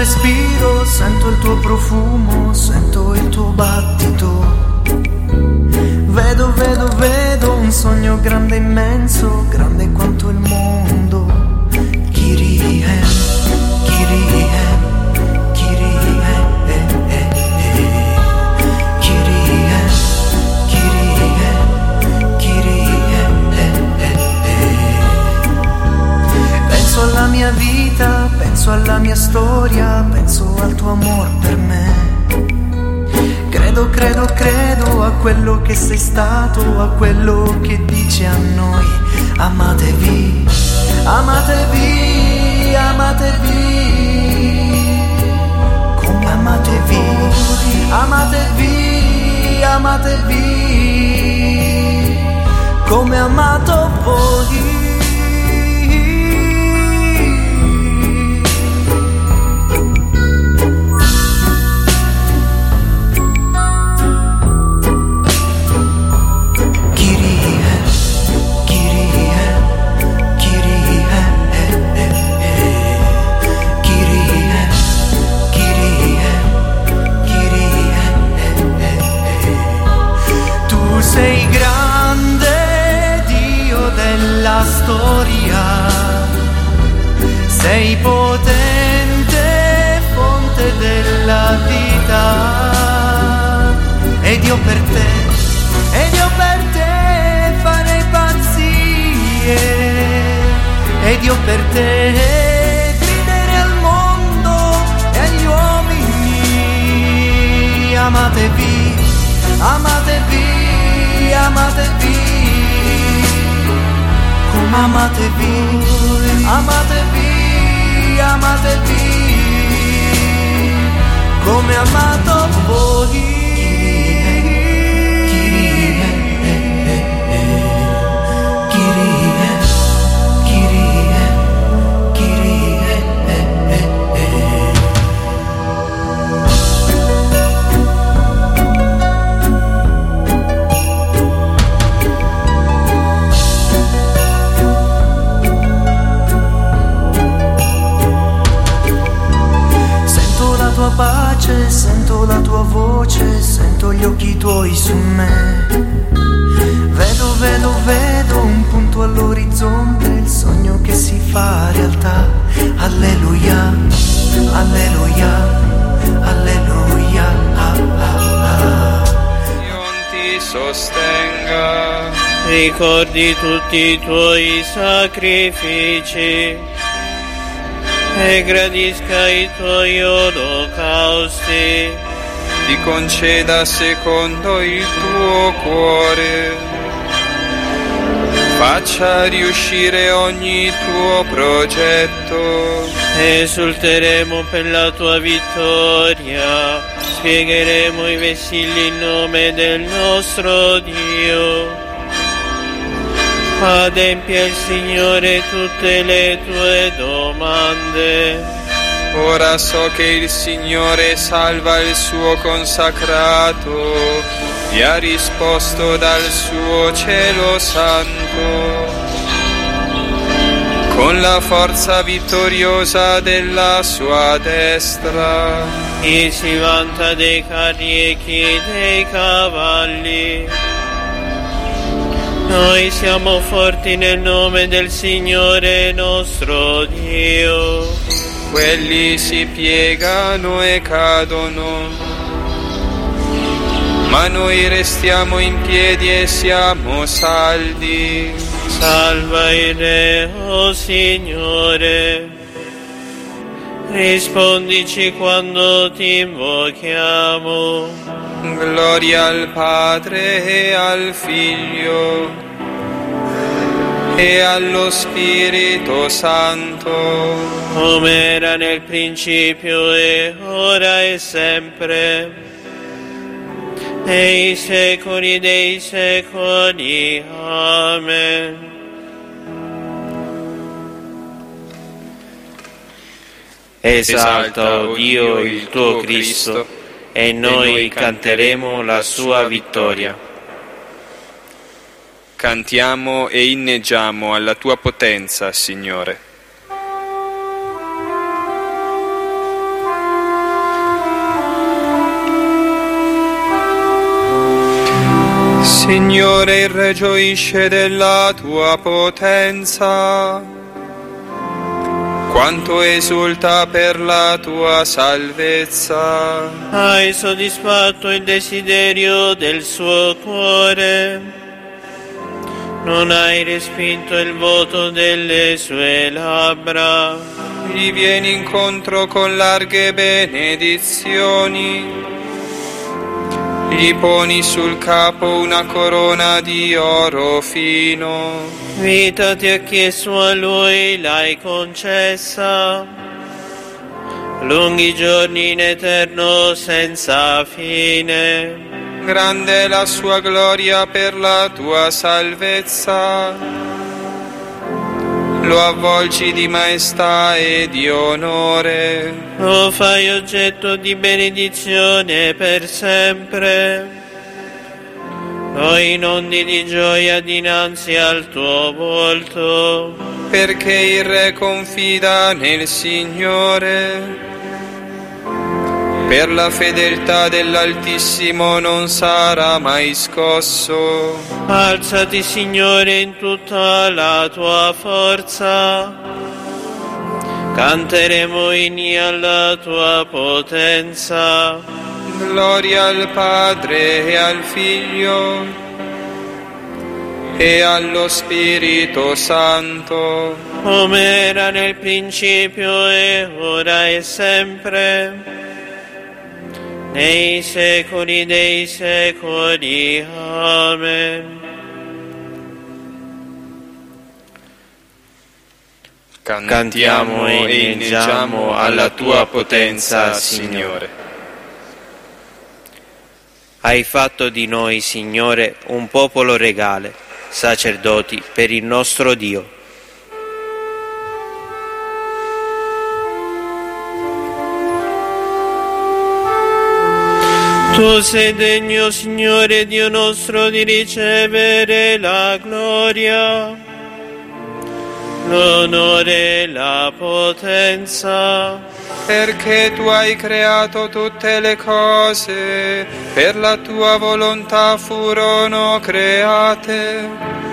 respiro, sento il tuo profumo, sento il tuo battito. Vedo un sogno grande, immenso, grande quanto il mondo. Kirihem, Kirihem, Kirihem, Kirihem, Kirihem, Kirihem. Penso alla mia vita, penso alla mia storia, penso al tuo amor per me. Credo a quello che sei stato, a quello che dici a noi. Amatevi, amatevi, amatevi. Come amatevi, amatevi, amatevi. Come amato voi. Sei grande, Dio della storia, sei potente, fonte della vita, ed io per te farei pazzie, ed io per te gridere al mondo e agli uomini. Amatevi, amatevi, amatevi, come amatevi, amatevi, amatevi, come amato voi. Pace, sento la tua voce, sento gli occhi tuoi su me. Vedo un punto all'orizzonte, il sogno che si fa realtà. Alleluia, alleluia, alleluia. Non ti sostenga, ricordi tutti i tuoi sacrifici e gradisca i tuoi olocausti, ti conceda secondo il tuo cuore, faccia riuscire ogni tuo progetto. Esulteremo per la tua vittoria, spiegheremo i vessilli in nome del nostro Dio. Adempia il Signore tutte le tue domande. Ora so che il Signore salva il suo consacrato, gli ha risposto dal suo cielo santo. Con la forza vittoriosa della sua destra, chi si vanta dei carri e chi dei cavalli. Noi siamo forti nel nome del Signore nostro Dio. Quelli si piegano e cadono, ma noi restiamo in piedi e siamo saldi. Salva il Re, o Signore, rispondici quando ti invochiamo. Gloria al Padre e al Figlio e allo Spirito Santo, come era nel principio e ora e sempre, nei secoli dei secoli. Amen. Esalta, o Dio, il tuo Cristo, e noi canteremo la sua vittoria. Cantiamo e inneggiamo alla tua potenza, Signore. Signore, il Re gioisce della tua potenza, quanto esulta per la tua salvezza. Hai soddisfatto il desiderio del suo cuore, non hai respinto il voto delle sue labbra. Gli vieni incontro con larghe benedizioni, gli poni sul capo una corona di oro fino. Vita ti ha chiesto, a lui l'hai concessa, lunghi giorni in eterno senza fine. Grande è la sua gloria per la tua salvezza, lo avvolgi di maestà e di onore. Lo fai oggetto di benedizione per sempre, lo inondi di gioia dinanzi al tuo volto. Perché il Re confida nel Signore, per la fedeltà dell'Altissimo non sarà mai scosso. Alzati, Signore, in tutta la tua forza, canteremo inni alla tua potenza. Gloria al Padre e al Figlio e allo Spirito Santo, come era nel principio e ora e sempre, nei secoli dei secoli. Amen. Cantiamo e inneggiamo alla tua potenza, Signore. Hai fatto di noi, Signore, un popolo regale, sacerdoti per il nostro Dio. Tu sei degno, Signore Dio nostro, di ricevere la gloria, l'onore e la potenza, perché tu hai creato tutte le cose, per la tua volontà furono create,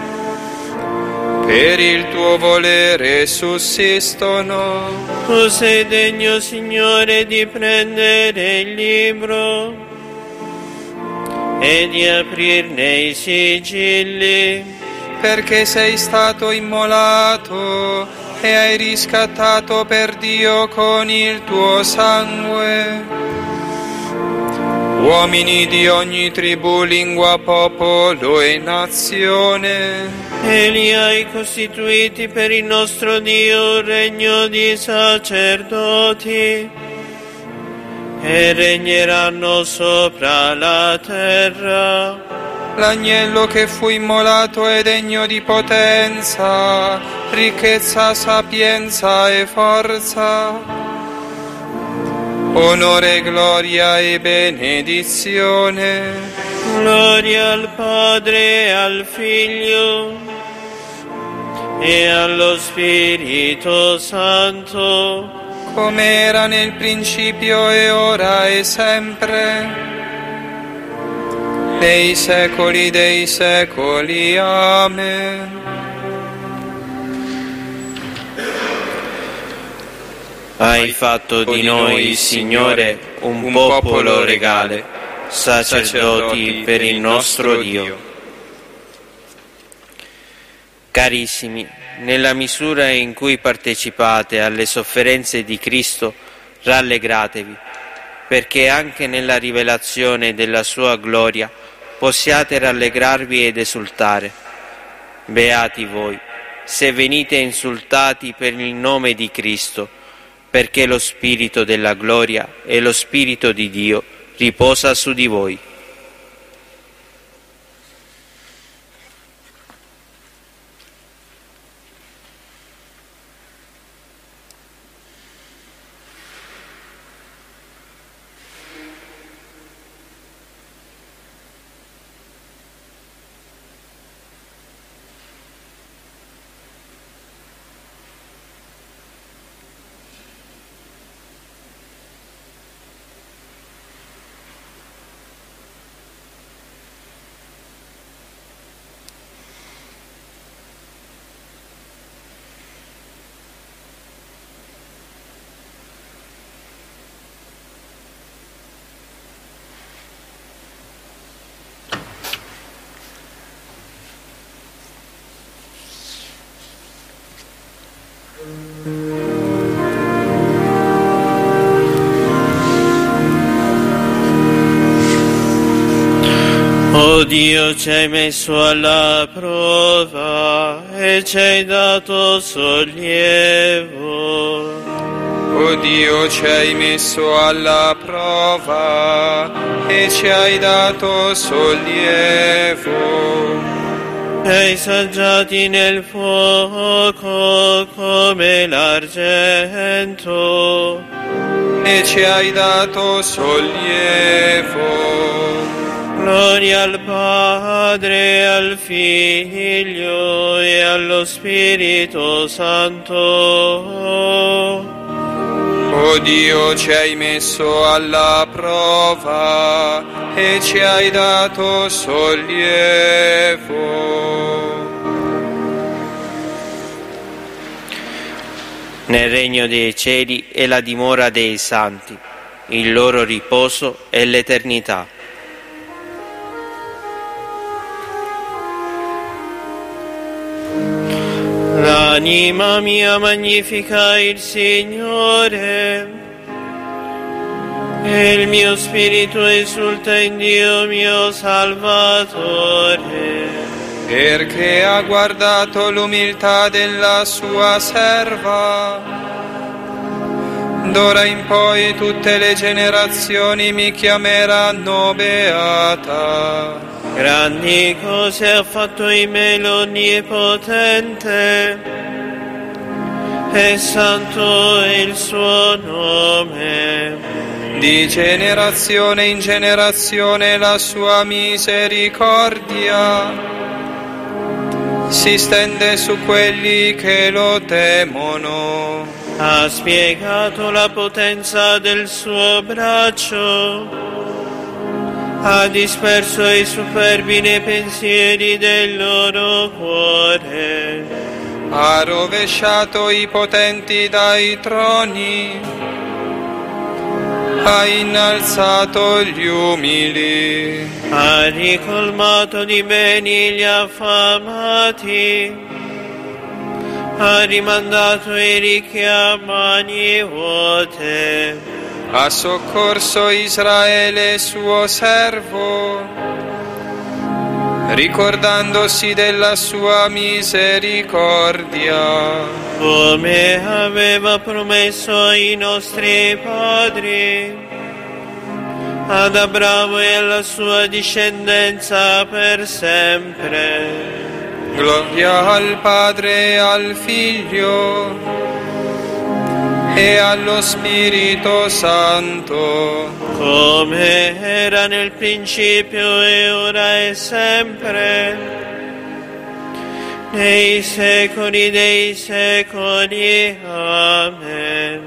per il tuo volere sussistono. Tu sei degno, Signore, di prendere il libro e di aprirne i sigilli, perché sei stato immolato e hai riscattato per Dio con il tuo sangue uomini di ogni tribù, lingua, popolo e nazione. e li hai costituiti per il nostro Dio un regno di sacerdoti, e regneranno sopra la terra. L'agnello che fu immolato è degno di potenza, ricchezza, sapienza e forza, onore, gloria e benedizione. Gloria al Padre e al Figlio e allo Spirito Santo, come era nel principio e ora e sempre, nei secoli dei secoli. Amen. hai fatto di noi, Signore, un popolo regale, sacerdoti per il nostro Dio. Carissimi, nella misura in cui partecipate alle sofferenze di Cristo, rallegratevi, perché anche nella rivelazione della sua gloria possiate rallegrarvi ed esultare. Beati voi, se venite insultati per il nome di Cristo, perché lo Spirito della gloria e lo Spirito di Dio riposa su di voi. Dio, ci hai messo alla prova e ci hai dato sollievo. O Dio, ci hai messo alla prova e ci hai dato sollievo. Ci hai saggiati nel fuoco come l'argento e ci hai dato sollievo. Gloria al Padre, al Figlio e allo Spirito Santo. O Dio, ci hai messo alla prova e ci hai dato sollievo. Nel regno dei cieli è la dimora dei santi, il loro riposo è l'eternità. L'anima mia magnifica il Signore, e il mio spirito esulta in Dio mio Salvatore, perché ha guardato l'umiltà della sua serva. D'ora in poi tutte le generazioni mi chiameranno beata. Grandi cose ha fatto in me l'Onnipotente, e santo è il suo nome. Di generazione in generazione la sua misericordia si stende su quelli che lo temono. Ha spiegato la potenza del suo braccio, ha disperso i superbi nei pensieri del loro cuore. Ha rovesciato i potenti dai troni, ha innalzato gli umili. Ha ricolmato di beni gli affamati, ha rimandato i ricchi a mani vuote. Ha soccorso Israele suo servo, ricordandosi della sua misericordia, come aveva promesso ai nostri padri, ad Abramo e alla sua discendenza per sempre. Gloria al Padre e al Figlio e allo Spirito Santo, come era nel principio e ora e sempre, nei secoli dei secoli. Amen.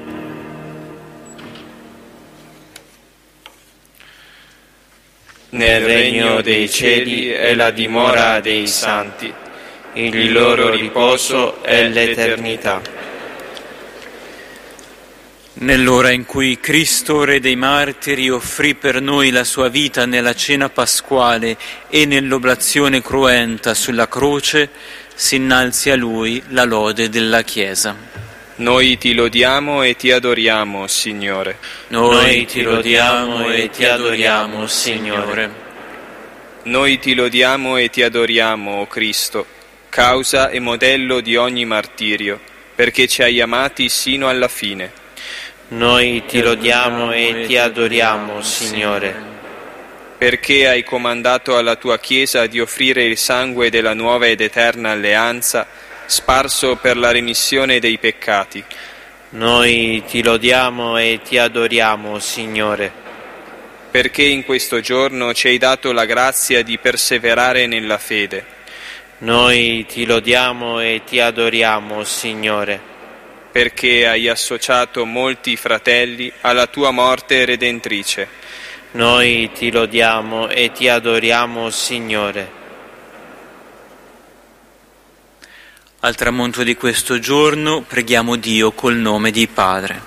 Nel regno dei cieli è la dimora dei santi, il loro riposo è l'eternità. Nell'ora in cui Cristo, Re dei martiri, offrì per noi la sua vita nella cena pasquale e nell'oblazione cruenta sulla croce, si innalzi a Lui la lode della Chiesa. Noi ti lodiamo e ti adoriamo, Signore. Noi ti lodiamo e ti adoriamo, Signore. Noi ti lodiamo e ti adoriamo, o Cristo, causa e modello di ogni martirio, perché ci hai amati sino alla fine. Noi ti lodiamo e ti adoriamo, Signore, perché hai comandato alla tua Chiesa di offrire il sangue della nuova ed eterna alleanza, sparso per la remissione dei peccati. Noi ti lodiamo e ti adoriamo, Signore, perché in questo giorno ci hai dato la grazia di perseverare nella fede. Noi ti lodiamo e ti adoriamo, Signore, perché hai associato molti fratelli alla tua morte redentrice. Noi ti lodiamo e ti adoriamo, Signore. Al tramonto di questo giorno preghiamo Dio col nome di Padre.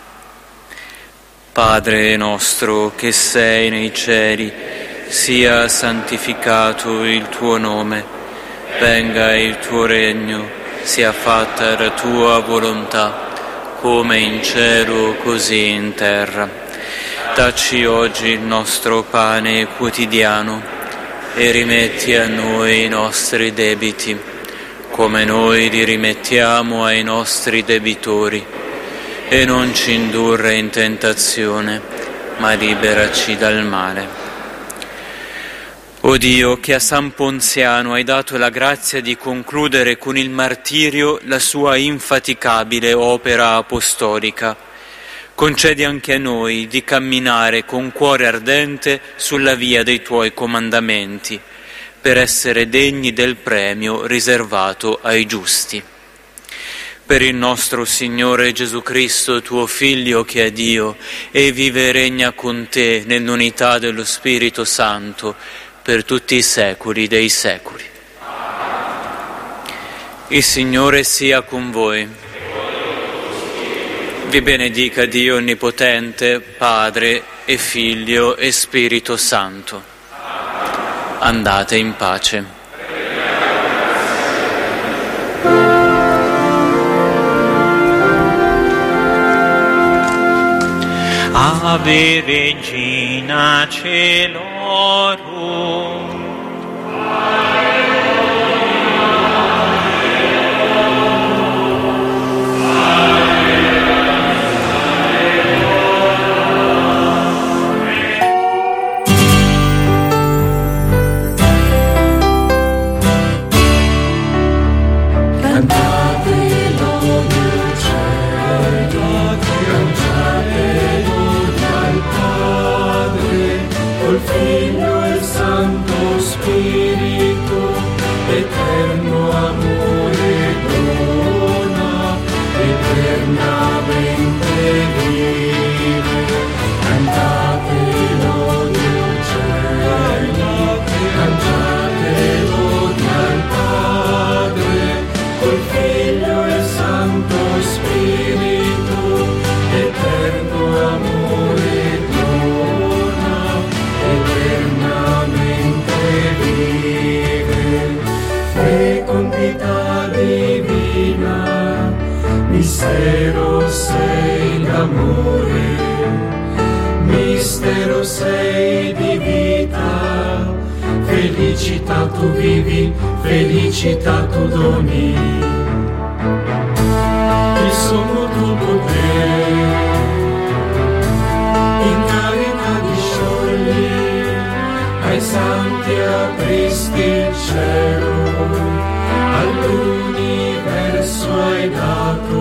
Padre nostro che sei nei cieli, sia santificato il tuo nome, venga il tuo regno, sia fatta la tua volontà, come in cielo così in terra. Dacci oggi il nostro pane quotidiano e rimetti a noi i nostri debiti, come noi li rimettiamo ai nostri debitori, e non ci indurre in tentazione, ma liberaci dal male. O Dio, che a San Ponziano hai dato la grazia di concludere con il martirio la sua infaticabile opera apostolica, concedi anche a noi di camminare con cuore ardente sulla via dei Tuoi comandamenti, per essere degni del premio riservato ai giusti. Per il nostro Signore Gesù Cristo, Tuo Figlio, che è Dio, e vive e regna con Te nell'unità dello Spirito Santo, per tutti i secoli dei secoli. Il Signore sia con voi. Vi benedica Dio Onnipotente, Padre e Figlio e Spirito Santo. Andate in pace. Ave Regina Caelorum, Figlio e Santo Spirito, eterno amore dona, eternamente vive. Cantate lodi al cielo, cantate lodi al Padre, col Figlio e Santo Spirito, eterno amore dona, eternamente vive. Fecondità divina, mistero sei d'amore, mistero sei di vita, felicità tu vivi, felicità tu doni, il sommo tuo potere in carità disciogli, ai santi apristi il cielo, all'universo hai dato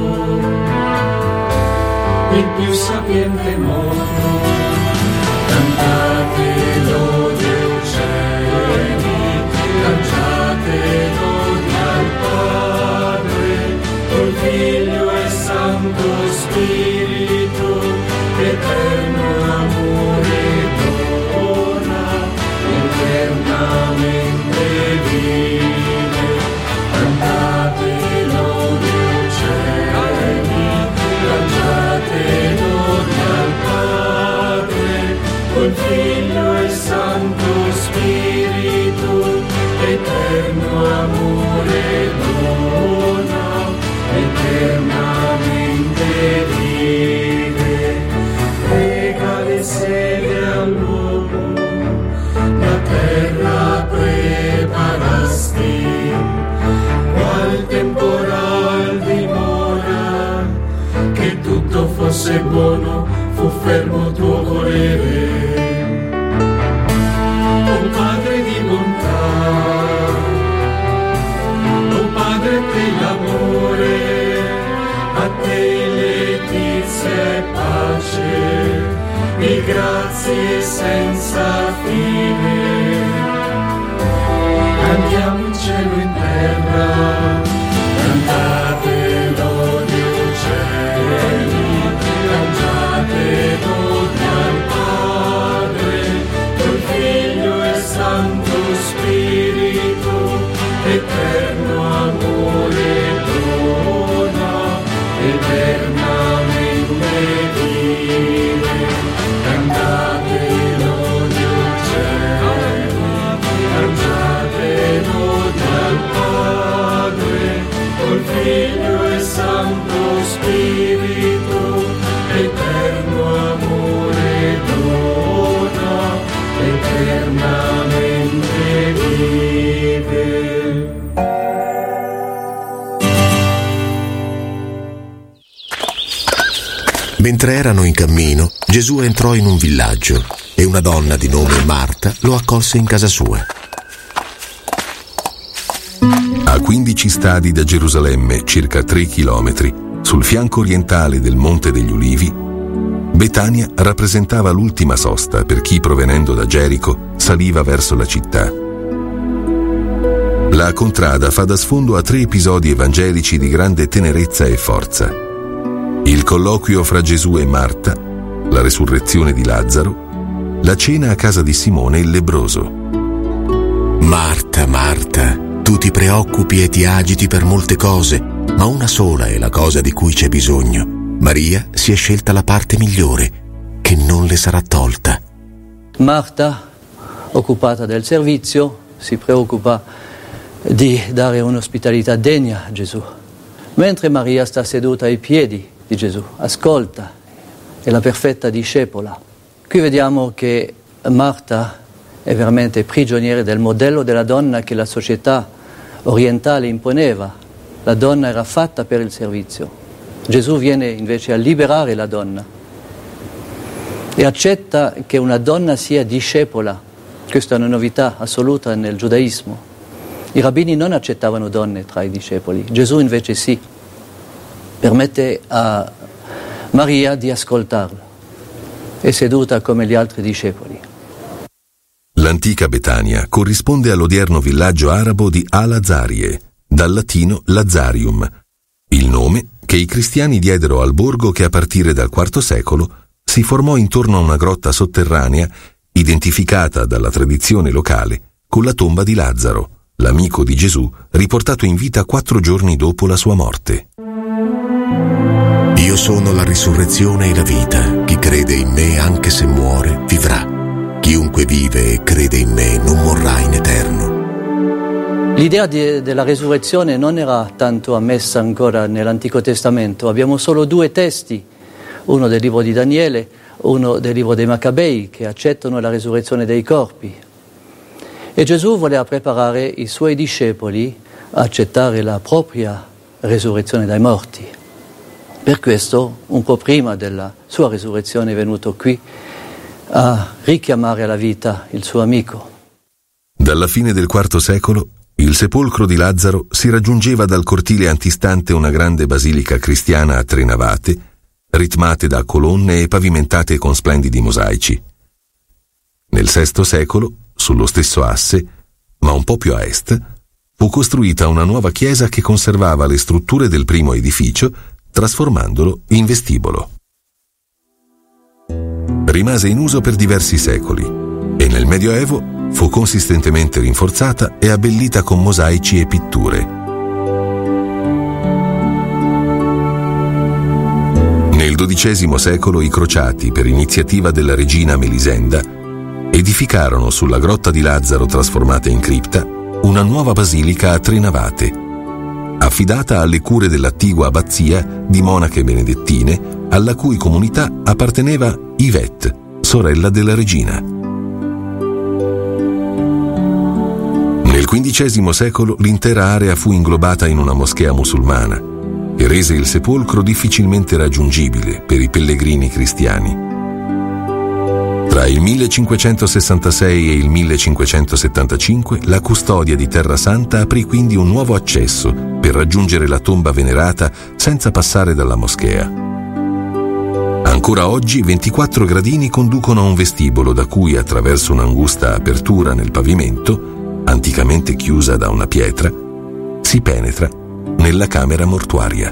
il più sapiente modo. Cantate lodi ai cieli, cantate lodi al Padre, col Figlio e Santo Spirito, eterno amore dona, eternamente vive. Cantate lodi ai cieli, cantate lodi al Padre, col Figlio e Santo Spirito, eterno amore dona, eternamente vive. Regale sede all'uomo, la terra preparasti, qual temporal dimora, che tutto fosse buono, fu fermo tuo volere. O Padre di bontà, o Padre dell'amore, a te letizia e pace, e grazie senza fine. Cantiamo in cielo e in terra, cantate lodi ai cieli, cantate lodi al Padre, col Figlio e Santo Spirito, eterno amore dona, eternamente vive. Cantate lodi Mentre erano in cammino, Gesù entrò in un villaggio e una donna di nome Marta lo accolse in casa sua. A 15 stadi da Gerusalemme, circa 3 chilometri, sul fianco orientale del Monte degli Ulivi, Betania rappresentava l'ultima sosta per chi, provenendo da Gerico, saliva verso la città. La contrada fa da sfondo a 3 episodi evangelici di grande tenerezza e forza: il colloquio fra Gesù e Marta, la resurrezione di Lazzaro, la cena a casa di Simone il lebbroso. Marta, Marta, tu ti preoccupi e ti agiti per molte cose, ma una sola è la cosa di cui c'è bisogno. Maria si è scelta la parte migliore, che non le sarà tolta. Marta, occupata del servizio, si preoccupa di dare un'ospitalità degna a Gesù, mentre Maria sta seduta ai piedi di Gesù, ascolta, è la perfetta discepola. Qui vediamo che Marta è veramente prigioniera del modello della donna che la società orientale imponeva. La donna era fatta per il servizio. Gesù viene invece a liberare la donna e accetta che una donna sia discepola. Questa è una novità assoluta nel giudaismo. I rabbini non accettavano donne tra i discepoli, Gesù invece sì. Permette a Maria di ascoltarlo. È seduta come gli altri discepoli. L'antica Betania corrisponde all'odierno villaggio arabo di Al-Azarie, dal latino Lazarium, il nome che i cristiani diedero al borgo che a partire dal IV secolo si formò intorno a una grotta sotterranea identificata dalla tradizione locale con la tomba di Lazzaro, l'amico di Gesù riportato in vita 4 giorni dopo la sua morte. Io sono la risurrezione e la vita. Chi crede in me, anche se muore, vivrà. Chiunque vive e crede in me non morrà in eterno. L'idea della resurrezione non era tanto ammessa ancora nell'Antico Testamento. Abbiamo solo 2 testi, uno del libro di Daniele, uno del libro dei Maccabei, che accettano la resurrezione dei corpi. E Gesù voleva preparare i suoi discepoli a accettare la propria resurrezione dai morti. Per questo, un po' prima della sua resurrezione, è venuto qui a richiamare alla vita il suo amico. Dalla fine del IV secolo, il sepolcro di Lazzaro si raggiungeva dal cortile antistante una grande basilica cristiana a 3 navate, ritmate da colonne e pavimentate con splendidi mosaici. Nel VI secolo, sullo stesso asse, ma un po' più a est, fu costruita una nuova chiesa che conservava le strutture del primo edificio, trasformandolo in vestibolo. Rimase in uso per diversi secoli e nel Medioevo fu consistentemente rinforzata e abbellita con mosaici e pitture. Nel XII secolo i crociati, per iniziativa della regina Melisenda, edificarono sulla grotta di Lazzaro trasformata in cripta una nuova basilica a 3 navate, affidata alle cure dell'attigua abbazia di monache benedettine, alla cui comunità apparteneva Yvette, sorella della regina. Nel XV secolo l'intera area fu inglobata in una moschea musulmana e rese il sepolcro difficilmente raggiungibile per i pellegrini cristiani. Tra il 1566 e il 1575 la custodia di Terra Santa aprì quindi un nuovo accesso per raggiungere la tomba venerata senza passare dalla moschea. Ancora oggi 24 gradini conducono a un vestibolo da cui, attraverso un'angusta apertura nel pavimento, anticamente chiusa da una pietra, si penetra nella camera mortuaria.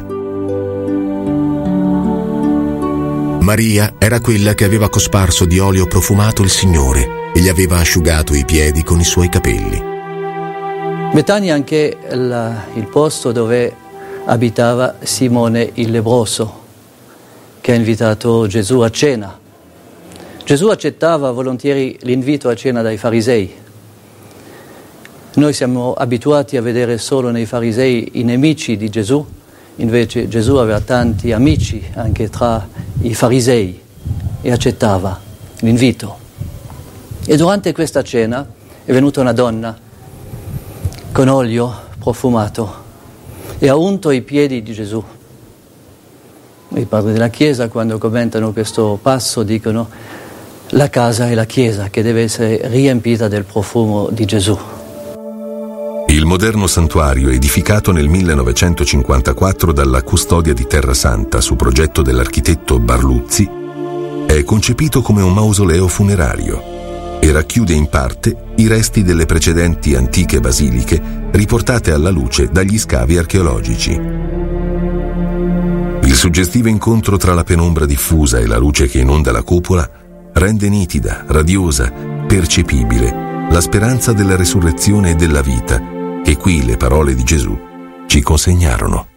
Maria era quella che aveva cosparso di olio profumato il Signore e gli aveva asciugato i piedi con i suoi capelli. Betania è anche il posto dove abitava Simone il lebbroso, che ha invitato Gesù a cena. Gesù accettava volentieri l'invito a cena dai farisei. Noi siamo abituati a vedere solo nei farisei i nemici di Gesù, invece Gesù aveva tanti amici anche tra i farisei e accettava l'invito. E durante questa cena è venuta una donna con olio profumato e ha unto i piedi di Gesù. I padri della Chiesa, quando commentano questo passo, dicono: la casa è la Chiesa che deve essere riempita del profumo di Gesù. Il moderno santuario, edificato nel 1954 dalla Custodia di Terra Santa su progetto dell'architetto Barluzzi, è concepito come un mausoleo funerario e racchiude in parte i resti delle precedenti antiche basiliche riportate alla luce dagli scavi archeologici. Il suggestivo incontro tra la penombra diffusa e la luce che inonda la cupola rende nitida, radiosa, percepibile la speranza della resurrezione e della vita che qui le parole di Gesù ci consegnarono.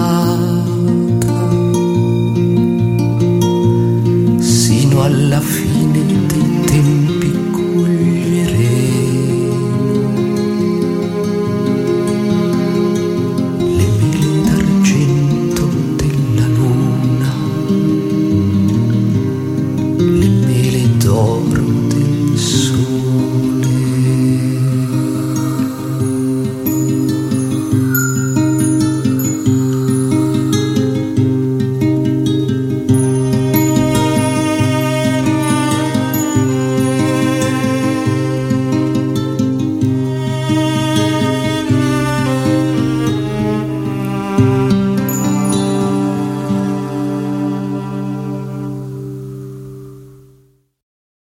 Alla fine